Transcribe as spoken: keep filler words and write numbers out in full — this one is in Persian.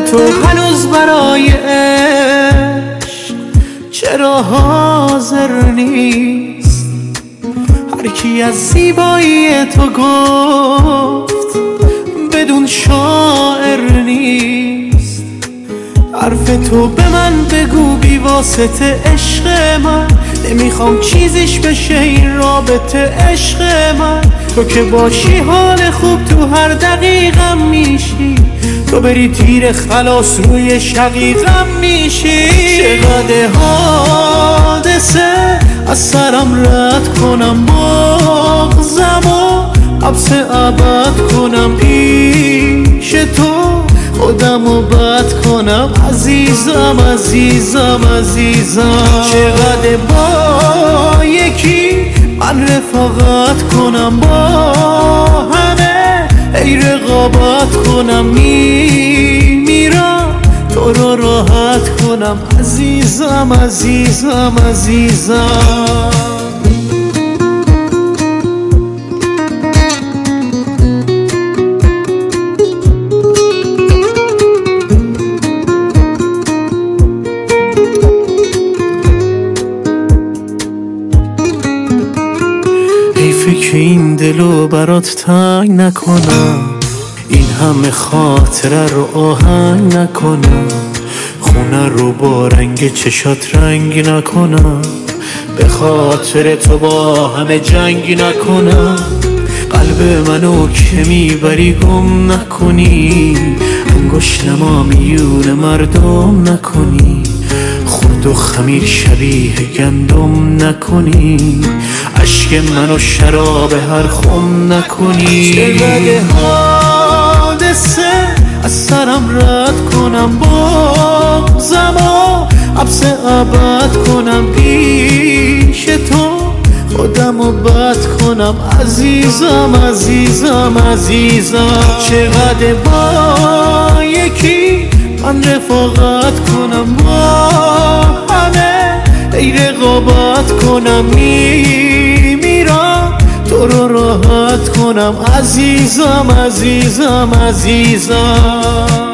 تو هنوز برای عشق چرا حاضر نیست؟ هر کی از زیبایی تو گفت بدون شاعر نیست. حرف تو به من بگو بی واسطه عشق من، نمیخوام چیزیش بشه این رابطه عشق من. تو که باشی حال خوب تو هر دقیقم میشی، تو بری تیر خلاص روی شقیقم میشی. چقدر حادثه از سرم رد کنم، بغضم و حبس ابد کنم پیش تو، خودم رو بد کنم عزیزم عزیزم عزیزم. چقدر با یکی من رفاقت کنم، با همه ای رقابت کنم، میمیرم تو رو راحت کنم عزیزم عزیزم عزیزم. که این دلو برات تنگ نکنم، این همه خاطره رو آهنگ نکنم، خونه رو با رنگ چشات رنگ نکنم، به خاطر تو با همه جنگ نکنم. قلب منو که میبری گم نکنی، انگشت نما میون مردم نکنی، خورد و خمیر شبیه گندم نکنی، عشق منو شراب هر خم نکنی. چقدر حادثه از سرم رد کنم، بغضم و حبس ابد کنم پیش تو، خودم رو بد کنم عزیزم عزیزم عزیزم. چقدر با یکی من رفاقت کنم، با همه ای رقابت کنم، میمیرم تو رو راحت کنم عزیزم عزیزم عزیزم.